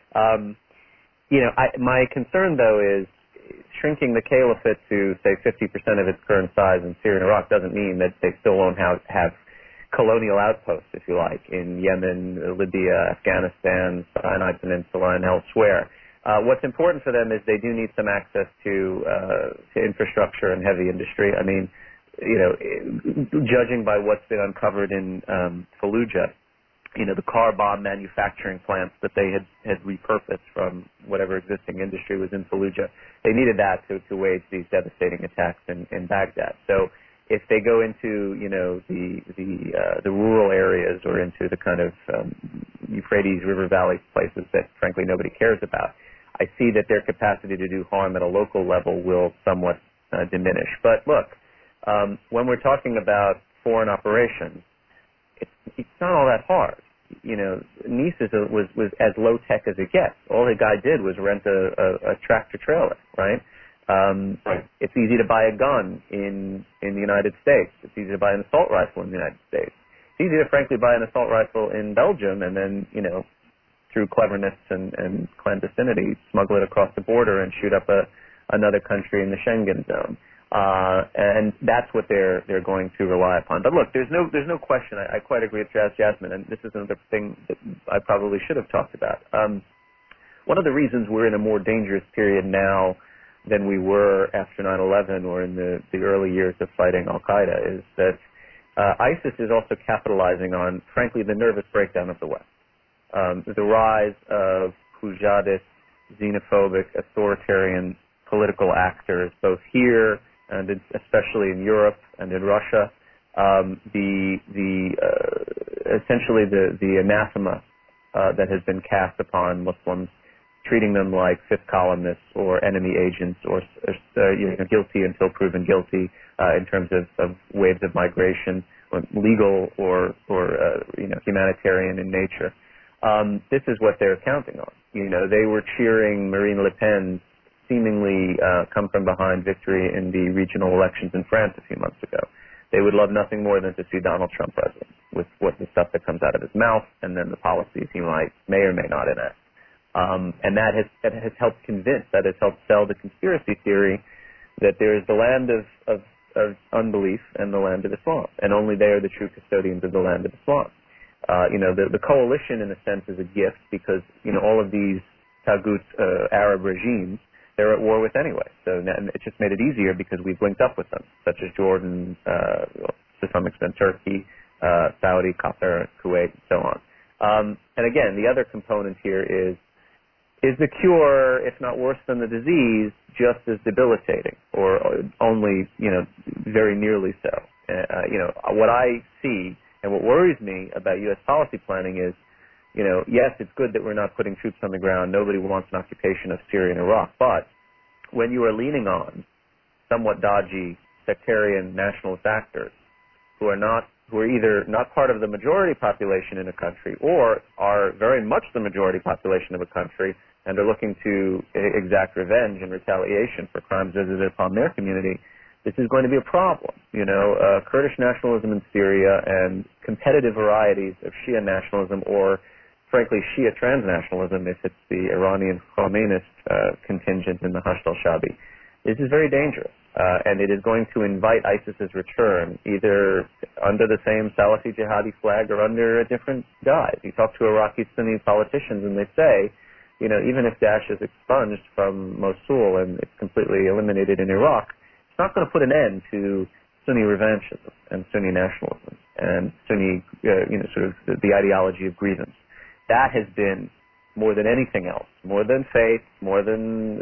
My concern, though, is shrinking the caliphate to, say, 50% of its current size in Syria and Iraq doesn't mean that they still won't have colonial outposts, if you like, in Yemen, Libya, Afghanistan, Sinai Peninsula, and elsewhere. What's important for them is they do need some access to infrastructure and heavy industry. I mean, judging by what's been uncovered in Fallujah, the car bomb manufacturing plants that they had repurposed from whatever existing industry was in Fallujah, they needed that to wage these devastating attacks in Baghdad. So If they go into, the rural areas or into the kind of Euphrates River Valley places that, frankly, nobody cares about, I see that their capacity to do harm at a local level will somewhat diminish. But look, when we're talking about foreign operations, it's not all that hard. Nice was as low tech as it gets. All the guy did was rent a tractor trailer, right? Right. It's easy to buy a gun in the United States. It's easy to buy an assault rifle in the United States. It's easy to, frankly, buy an assault rifle in Belgium and then, through cleverness and clandestinity, smuggle it across the border and shoot up another country in the Schengen zone. And that's what they're going to rely upon. But look, there's no question. I quite agree with Jasmine, and this is another thing that I probably should have talked about. One of the reasons we're in a more dangerous period now than we were after 9/11 or in the early years of fighting Al-Qaeda is that ISIS is also capitalizing on, frankly, the nervous breakdown of the West. The rise of jihadist, xenophobic, authoritarian political actors, both here and especially in Europe and in Russia. Essentially the anathema that has been cast upon Muslims, treating them like fifth columnists or enemy agents or guilty until proven guilty in terms of waves of migration, legal or humanitarian in nature. This is what they're counting on. They were cheering Marine Le Pen's seemingly come from behind victory in the regional elections in France a few months ago. They would love nothing more than to see Donald Trump president with what the stuff that comes out of his mouth and then the policies he may or may not enact. And that has helped convince, that has helped sell the conspiracy theory that there is the land of unbelief and the land of Islam, and only they are the true custodians of the land of Islam. The coalition, in a sense, is a gift because, all of these Taghut Arab regimes, they're at war with anyway. So it just made it easier because we've linked up with them, such as Jordan, to some extent Turkey, Saudi, Qatar, Kuwait, and so on. And again, the other component here is the cure, if not worse than the disease, just as debilitating, or only, very nearly so? What I see and what worries me about U.S. policy planning is, yes, it's good that we're not putting troops on the ground. Nobody wants an occupation of Syria and Iraq. But when you are leaning on somewhat dodgy sectarian nationalist actors who are either not part of the majority population in a country or are very much the majority population of a country and are looking to exact revenge and retaliation for crimes visited upon their community, this is going to be a problem. Kurdish nationalism in Syria and competitive varieties of Shia nationalism, or frankly Shia transnationalism if it's the Iranian Khomeinist contingent in the Hashd al-Shabi. This is very dangerous, and it is going to invite ISIS's return either under the same Salafi jihadi flag or under a different guise. You talk to Iraqi Sunni politicians and they say, even if Daesh is expunged from Mosul and it's completely eliminated in Iraq, it's not going to put an end to Sunni revanchism and Sunni nationalism and Sunni, sort of the ideology of grievance. That has been, more than anything else, more than faith, more than,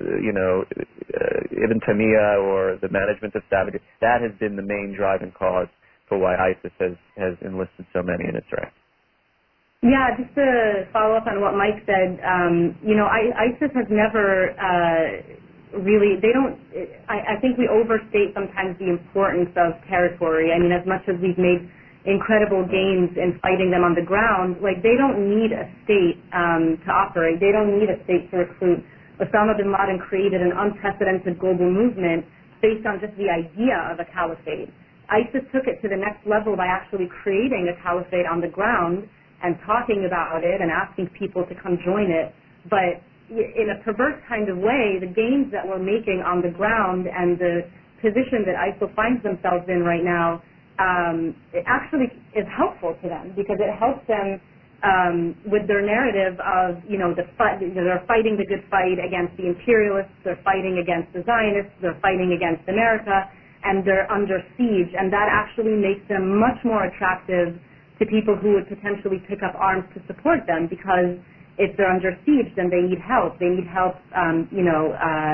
Ibn Taymiyyah or the management of savages, that has been the main driving cause for why ISIS has enlisted so many in its ranks. Yeah, just to follow up on what Mike said, ISIS has never really, I think we overstate sometimes the importance of territory. I mean, as much as we've made incredible gains in fighting them on the ground, they don't need a state to operate. They don't need a state to recruit. Osama bin Laden created an unprecedented global movement based on just the idea of a caliphate. ISIS took it to the next level by actually creating a caliphate on the ground and talking about it and asking people to come join it. But in a perverse kind of way, the gains that we're making on the ground and the position that ISIL finds themselves in right now, it actually is helpful to them because it helps them with their narrative of, they're fighting the good fight against the imperialists, they're fighting against the Zionists, they're fighting against America, and they're under siege. And that actually makes them much more attractive to people who would potentially pick up arms to support them, because if they're under siege, then they need help. They need help,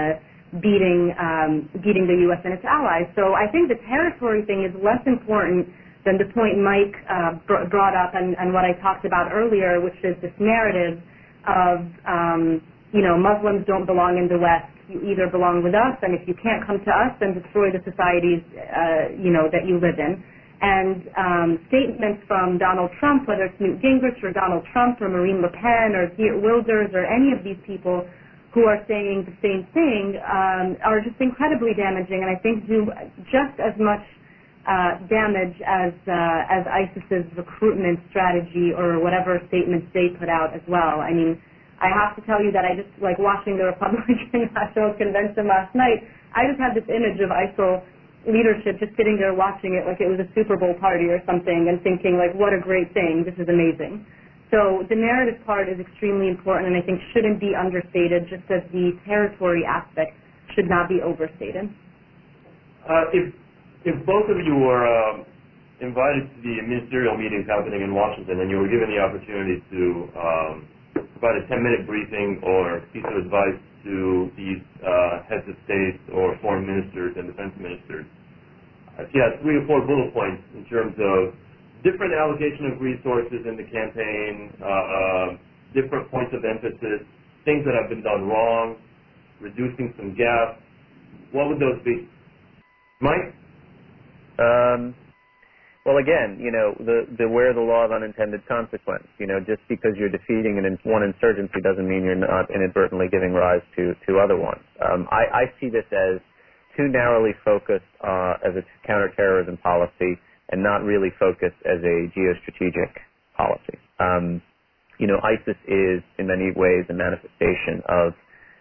beating the U.S. and its allies. So I think the territory thing is less important than the point Mike brought up and what I talked about earlier, which is this narrative of, Muslims don't belong in the West. You either belong with us, and if you can't come to us, then destroy the societies, that you live in. And statements from Donald Trump, whether it's Newt Gingrich or Donald Trump or Marine Le Pen or Geert Wilders or any of these people who are saying the same thing, are just incredibly damaging, and I think do just as much damage as ISIS's recruitment strategy or whatever statements they put out as well. I mean, I have to tell you that I just, like watching the Republican National Convention last night, I just had this image of ISIL leadership just sitting there watching it like it was a Super Bowl party or something and thinking, like, what a great thing, this is amazing. So the narrative part is extremely important and I think shouldn't be understated, just as the territory aspect should not be overstated. If both of you were invited to the ministerial meetings happening in Washington and you were given the opportunity to provide a 10-minute briefing or piece of advice to these heads of state or foreign ministers and defense ministers, if you had 3 or 4 bullet points in terms of different allocation of resources in the campaign, different points of emphasis, things that have been done wrong, reducing some gaps, what would those be? Mike? Well, again, beware the law of unintended consequence. Just because you're defeating one insurgency doesn't mean you're not inadvertently giving rise to other ones. I see this as too narrowly focused as a counterterrorism policy and not really focused as a geostrategic policy. ISIS is in many ways a manifestation of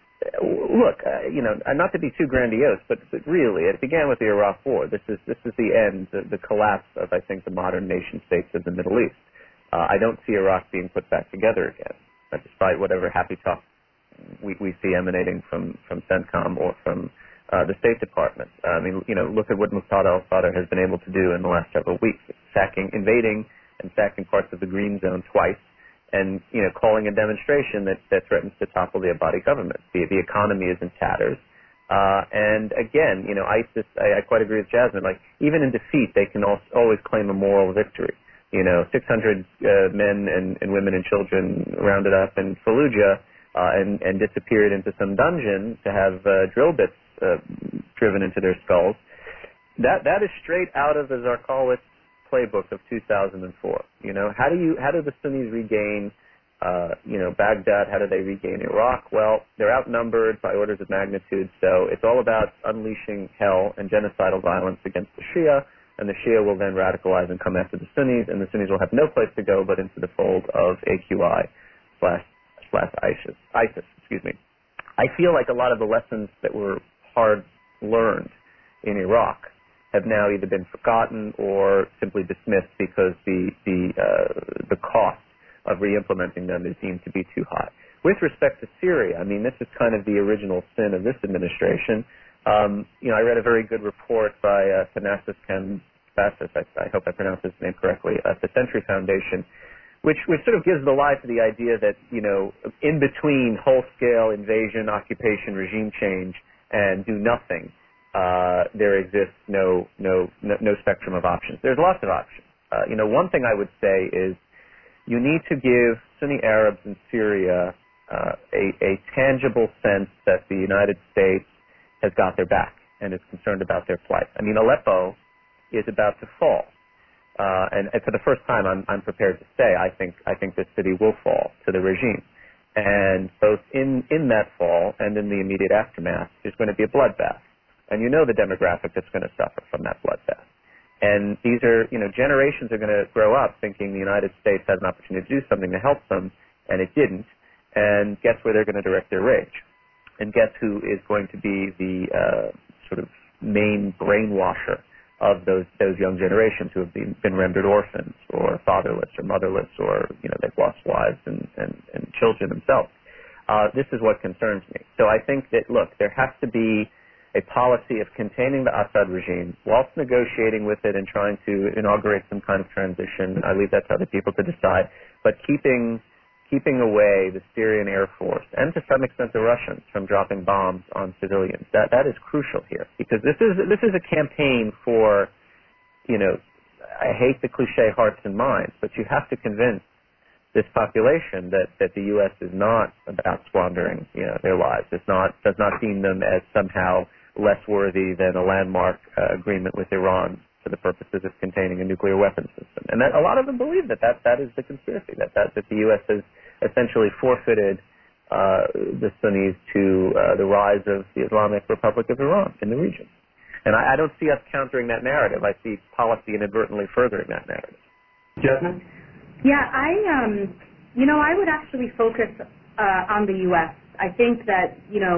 not to be too grandiose, but really, it began with the Iraq War. This is the end, the collapse of, I think, the modern nation states of the Middle East. I don't see Iraq being put back together again, despite whatever happy talk we see emanating from CENTCOM or from the State Department. Look at what Muqtada al-Sadr has been able to do in the last several weeks, invading and sacking parts of the Green Zone twice, and calling a demonstration that threatens to topple the Abadi government. The economy is in tatters, and again, ISIS. I quite agree with Jasmine. Like, even in defeat, they can always claim a moral victory. 600 men and women and children rounded up in Fallujah and disappeared into some dungeon to have drill bits driven into their skulls. That is straight out of the Zarqawitz playbook of 2004. How do the Sunnis regain Baghdad? How do they regain Iraq? Well, they're outnumbered by orders of magnitude, so it's all about unleashing hell and genocidal violence against the Shia, and the Shia will then radicalize and come after the Sunnis, and the Sunnis will have no place to go but into the fold of AQI / ISIS. I feel like a lot of the lessons that were hard learned in Iraq have now either been forgotten or simply dismissed because the cost of re-implementing them is deemed to be too high. With respect to Syria, this is kind of the original sin of this administration. I read a very good report by Thanasis Kambassis, I hope I pronounced his name correctly, at the Century Foundation, which sort of gives the lie to the idea that, in between whole-scale invasion, occupation, regime change, and do nothing, there exists no spectrum of options. There's lots of options. One thing I would say is you need to give Sunni Arabs in Syria a tangible sense that the United States has got their back and is concerned about their plight. Aleppo is about to fall, and for the first time, I'm prepared to say I think this city will fall to the regime. And both in that fall and in the immediate aftermath, there's going to be a bloodbath. And the demographic that's going to suffer from that bloodbath. And these are, generations are going to grow up thinking the United States has an opportunity to do something to help them, and it didn't. And guess where they're going to direct their rage? And guess who is going to be the sort of main brainwasher of those young generations who have been rendered orphans or fatherless or motherless or, they've lost wives and children themselves. This is what concerns me. So I think that, look, there has to be a policy of containing the Assad regime whilst negotiating with it and trying to inaugurate some kind of transition. I leave that to other people to decide. But keeping keeping away the Syrian Air Force and to some extent the Russians from dropping bombs on civilians. That is crucial here, because this is a campaign for, I hate the cliche hearts and minds, but you have to convince this population that the U.S. is not about squandering their lives. Does not deem them as somehow less worthy than a landmark agreement with Iran for the purposes of containing a nuclear weapons system. And that a lot of them believe that is the conspiracy, that the U.S. has essentially forfeited the Sunnis to the rise of the Islamic Republic of Iran in the region. And I don't see us countering that narrative. I see policy inadvertently furthering that narrative. Jasmine? Yeah, I would actually focus on the U.S. I think that,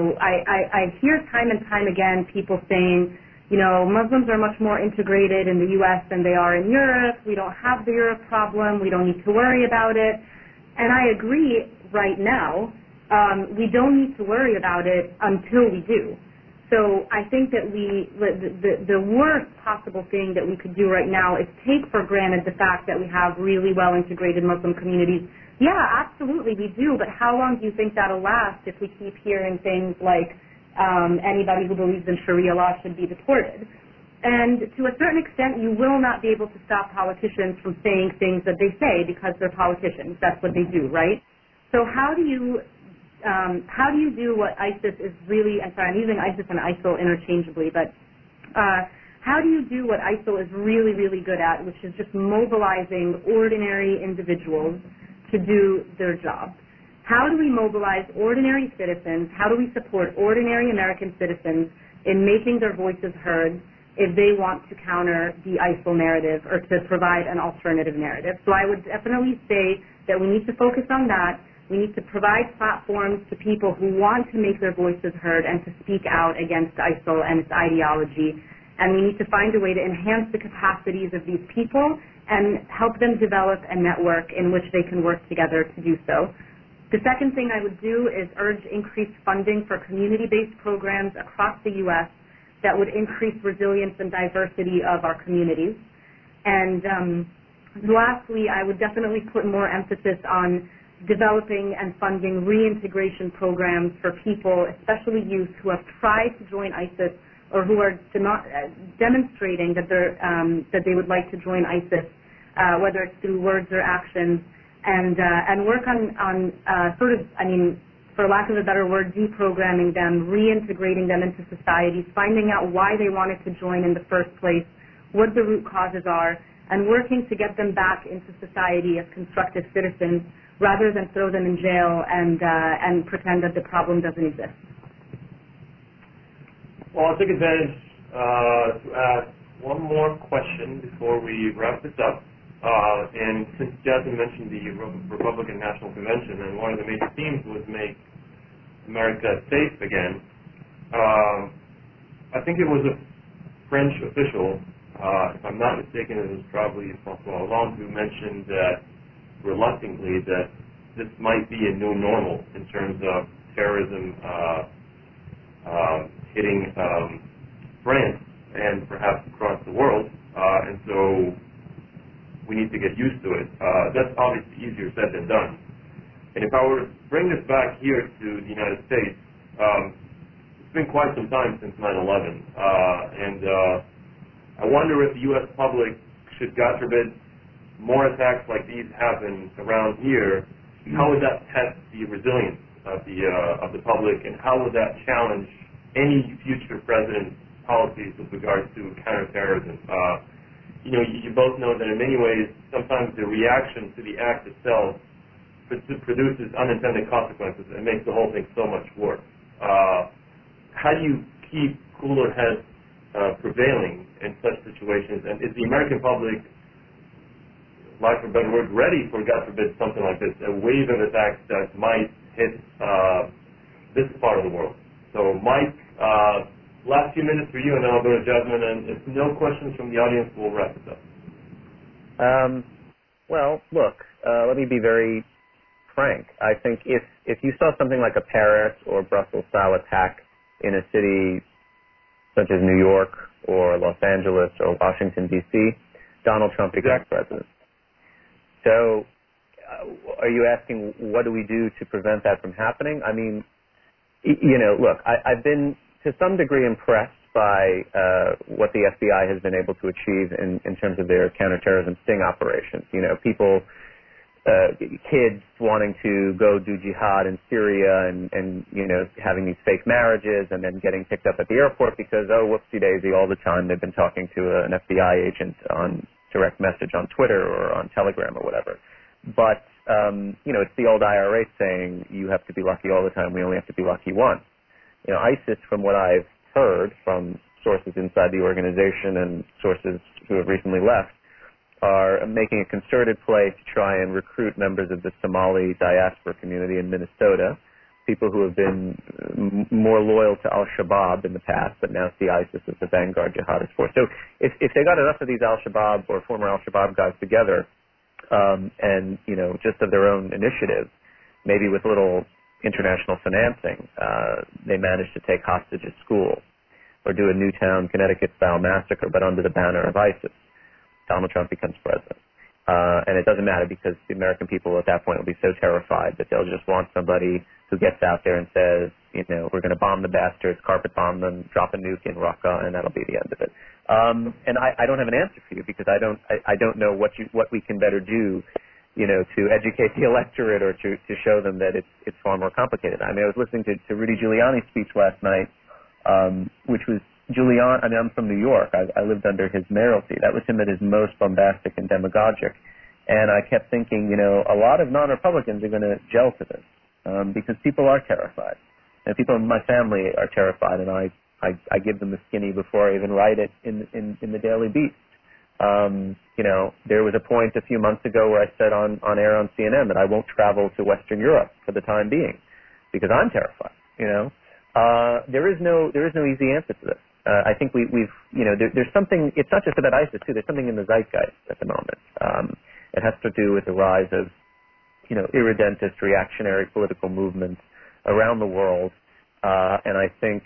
I hear time and time again people saying, Muslims are much more integrated in the U.S. than they are in Europe. We don't have the Europe problem. We don't need to worry about it. And I agree right now. We don't need to worry about it until we do. So I think that the worst possible thing that we could do right now is take for granted the fact that we have really well-integrated Muslim communities. Yeah, absolutely, we do, but how long do you think that'll last if we keep hearing things like anybody who believes in Sharia law should be deported? And to a certain extent, you will not be able to stop politicians from saying things that they say because they're politicians. That's what they do, right? So how do you do what ISIS is really, I'm using ISIS and ISIL interchangeably, but how do you do what ISIL is really, really good at, which is just mobilizing ordinary individuals to do their job? How do we mobilize ordinary citizens? How do we support ordinary American citizens in making their voices heard if they want to counter the ISIL narrative or to provide an alternative narrative? So I would definitely say that we need to focus on that. We need to provide platforms to people who want to make their voices heard and to speak out against ISIL and its ideology. And we need to find a way to enhance the capacities of these people and help them develop a network in which they can work together to do so. The second thing I would do is urge increased funding for community-based programs across the U.S. that would increase resilience and diversity of our communities. And lastly, I would definitely put more emphasis on developing and funding reintegration programs for people, especially youth, who have tried to join ISIS or who are demonstrating that they would like to join ISIS, whether it's through words or actions, and work on for lack of a better word, deprogramming them, reintegrating them into societies, finding out why they wanted to join in the first place, what the root causes are, and working to get them back into society as constructive citizens, rather than throw them in jail and pretend that the problem doesn't exist. Well, I'll take advantage to ask one more question before we wrap this up. And since Jasmine mentioned the Republican National Convention, and one of the major themes was make America safe again, I think it was a French official, if I'm not mistaken, it was probably François Hollande, who mentioned that reluctantly that this might be a new normal in terms of terrorism hitting France and perhaps across the world, and so we need to get used to it. That's obviously easier said than done. And if I were to bring this back here to the United States, it's been quite some time since 9/11, and I wonder if the U.S. public should, God forbid, more attacks like these happen around here, how would that test the resilience of the public, and how would that challenge any future president's policies with regards to counterterrorism? You both know that in many ways, sometimes the reaction to the act itself produces unintended consequences and makes the whole thing so much worse. How do you keep cooler heads prevailing in such situations, and is the American public, lack of a better word, ready for, God forbid, something like this, a wave of attacks that might hit this part of the world? So, Mike, last few minutes for you, and then I'll go to Jasmine, and if no questions from the audience, we'll wrap this up. Well, look, let me be very frank. I think if you saw something like a Paris or Brussels-style attack in a city such as New York or Los Angeles or Washington, D.C., Donald Trump becomes president. So are you asking what do we do to prevent that from happening? I mean, look, I've been to some degree impressed by what the FBI has been able to achieve in terms of their counterterrorism sting operations. People, kids wanting to go do jihad in Syria and having these fake marriages and then getting picked up at the airport because, oh, whoopsie-daisy, all the time they've been talking to an FBI agent on direct message on Twitter or on Telegram or whatever. But, it's the old IRA saying you have to be lucky all the time, we only have to be lucky once. ISIS, from what I've heard from sources inside the organization and sources who have recently left, are making a concerted play to try and recruit members of the Somali diaspora community in Minnesota, people who have been more loyal to Al-Shabaab in the past, but now see ISIS as the vanguard jihadist force. So if they got enough of these Al-Shabaab or former Al-Shabaab guys together, and, just of their own initiative, maybe with a little international financing, they managed to take hostage at school or do a Newtown, Connecticut-style massacre, but under the banner of ISIS. Donald Trump becomes president. And it doesn't matter because the American people at that point will be so terrified that they'll just want somebody who gets out there and says, we're going to bomb the bastards, carpet bomb them, drop a nuke in Raqqa, and that'll be the end of it. And I don't have an answer for you because I don't know what we can better do, to educate the electorate or to show them that it's far more complicated. I mean, I was listening to Rudy Giuliani's speech last night, which was Giuliani. I mean, I'm from New York. I lived under his mayoralty. That was him at his most bombastic and demagogic. And I kept thinking, a lot of non-Republicans are going to gel to this because people are terrified. And people in my family are terrified, and I give them the skinny before I even write it in the Daily Beast. There was a point a few months ago where I said on air on CNN that I won't travel to Western Europe for the time being because I'm terrified. There is no easy answer to this. I think there's something. It's not just about ISIS too. There's something in the zeitgeist at the moment. It has to do with the rise of irredentist reactionary political movements around the world, and I think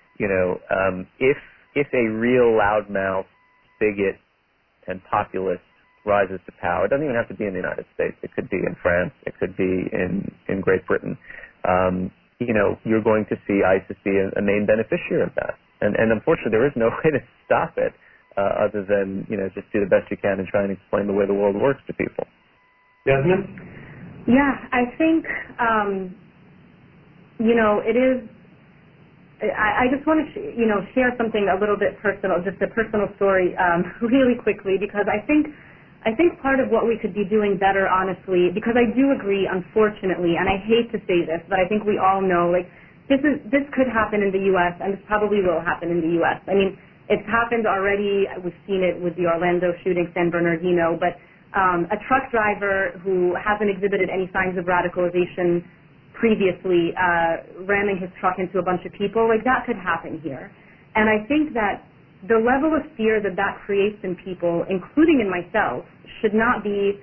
if a real loudmouth bigot and populist rises to power, it doesn't even have to be in the United States. It could be in France. It could be in Great Britain. You're going to see ISIS be a main beneficiary of that. And unfortunately, there is no way to stop it other than, just do the best you can and try and explain the way the world works to people. Yasmin? Yeah, I think, it is, I just want to, share something a little bit personal, just a personal story really quickly, because I think part of what we could be doing better, honestly, because I do agree, unfortunately, and I hate to say this, but I think we all know, this could happen in the U.S., and this probably will happen in the U.S. I mean, it's happened already. We've seen it with the Orlando shooting, San Bernardino, but a truck driver who hasn't exhibited any signs of radicalization previously ramming his truck into a bunch of people, that could happen here. And I think that the level of fear that creates in people, including in myself, should not be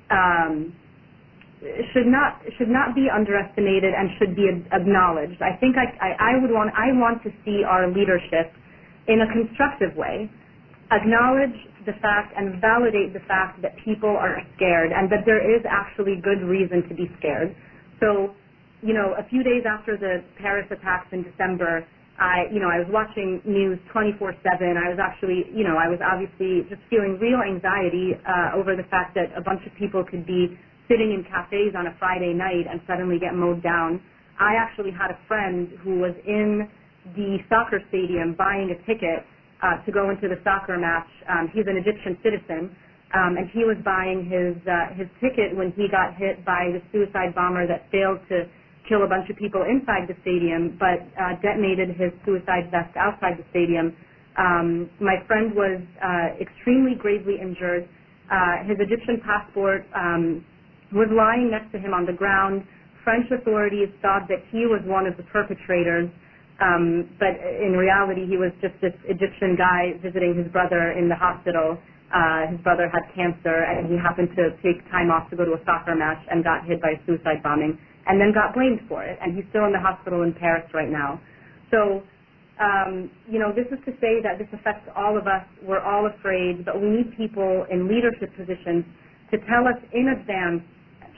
underestimated and should be acknowledged. I think I want to see our leadership in a constructive way acknowledge the fact and validate the fact that people are scared and that there is actually good reason to be scared. So, a few days after the Paris attacks in December, I was watching news 24/7. I was obviously just feeling real anxiety over the fact that a bunch of people could be sitting in cafes on a Friday night and suddenly get mowed down. I actually had a friend who was in the soccer stadium buying a ticket to go into the soccer match. He's an Egyptian citizen, and he was buying his ticket when he got hit by the suicide bomber that failed to kill a bunch of people inside the stadium, but detonated his suicide vest outside the stadium. My friend was extremely gravely injured. His Egyptian passport was lying next to him on the ground. French authorities thought that he was one of the perpetrators, but in reality he was just this Egyptian guy visiting his brother in the hospital. His brother had cancer, and he happened to take time off to go to a soccer match and got hit by a suicide bombing, and then got blamed for it. And he's still in the hospital in Paris right now. So, this is to say that this affects all of us. We're all afraid, but we need people in leadership positions to tell us in advance,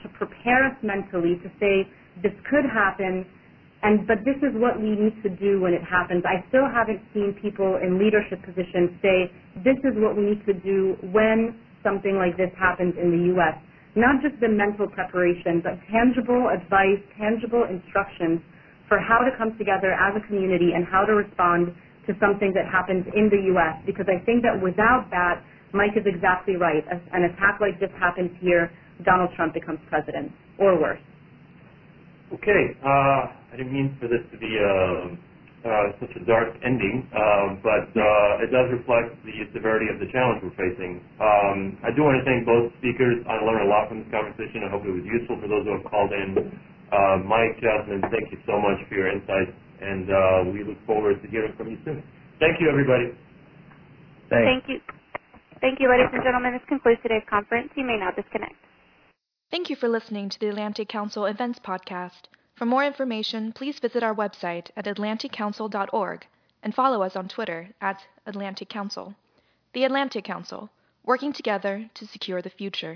to prepare us mentally to say this could happen, but this is what we need to do when it happens. I still haven't seen people in leadership positions say this is what we need to do when something like this happens in the U.S. Not just the mental preparation, but tangible advice, tangible instructions for how to come together as a community and how to respond to something that happens in the U.S. Because I think that without that, Mike is exactly right. An attack like this happens here, Donald Trump becomes president, or worse. Okay. I didn't mean for this to be such a dark ending, but it does reflect the severity of the challenge we're facing. I do want to thank both speakers. I learned a lot from this conversation. I hope it was useful for those who have called in. Mike, Jasmine, thank you so much for your insights, and we look forward to hearing from you soon. Thank you, everybody. Thanks. Thank you. Thank you, ladies and gentlemen. This concludes today's conference. You may now disconnect. Thank you for listening to the Atlantic Council Events Podcast. For more information, please visit our website at atlanticcouncil.org and follow us on Twitter @Atlantic Council. The Atlantic Council, working together to secure the future.